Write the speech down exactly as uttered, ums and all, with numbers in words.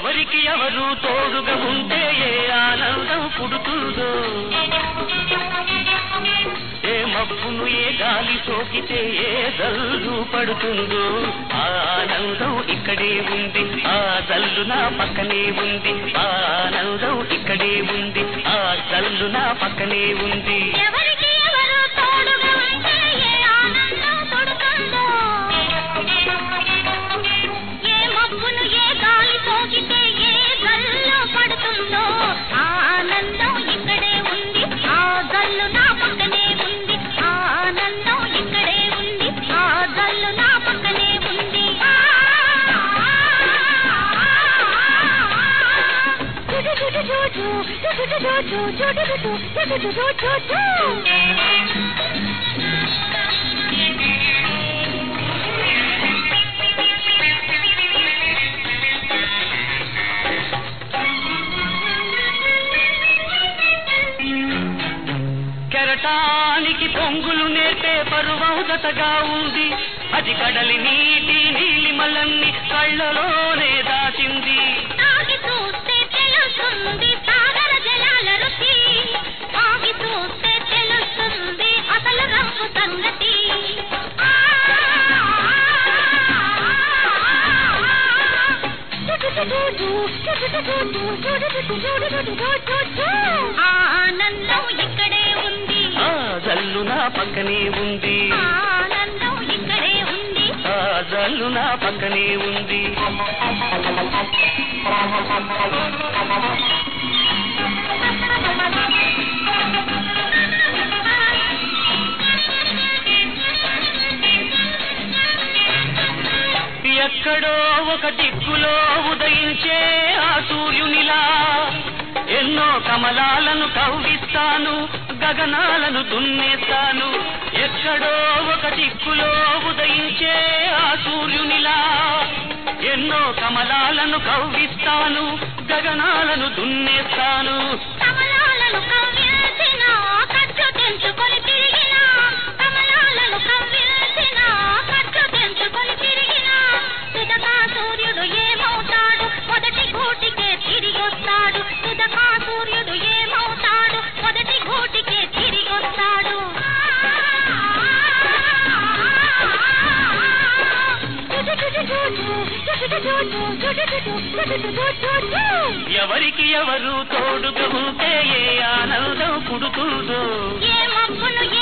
ఎవరికి ఎవరు తోడుగా ఉంటే ఏ ఆనందం పుడుతుందో ఏ మబ్బును ఏ గాలి సోకితే ఏ జల్లు పడుతుందో ఆనందం ఇక్కడే ఉంది ఆ జల్లు నా పక్కనే ఉంది ఆనందం ఇక్కడే ఉంది ఆ జల్లు నా పక్కనే ఉంది కెరటానికి పొంగులు నేర్పే పరువం జతగా ఉంది అది కడలి నీటి నీలిమలన్ని కళ్ళలోనే దాచింది ఆనందం ఇక్కడే ఉంది ఆ జల్లు నా పక్కనే ఉంది ఆనందం ఇక్కడే ఉంది ఆ జల్లు నా పక్కనే ఉంది ఎక్కడో ఒక దిక్కులో ఉదయించే ఆ సూర్యునిలా ఎన్నో కమలాలను కవ్విస్తాను గగనాలను దున్నేస్తాను ఎక్కడో ఒక దిక్కులో ఉదయించే ఆ సూర్యునిలా ఎన్నో కమలాలను కవ్విస్తాను గగనాలను దున్నేస్తాను కమలాలను కవ్వించిన కట్టు తెంచుకొని తిరిగిన కమలాలను కవ్వించిన కట్టు తెంచుకొని తిరిగిన సుధకా సూర్యుడు ఏమవుతాడు మొదటి గూటికే తిరిగి వస్తాడు సుధకా సూర్యుడు ఏమవుతాడు మొదటి గూటికే తిరిగి వస్తాడు ఎవరికి ఎవరు తోడుగా ఉంటే ఏ ఆనందం పుడుతుందో ఏ మబ్బును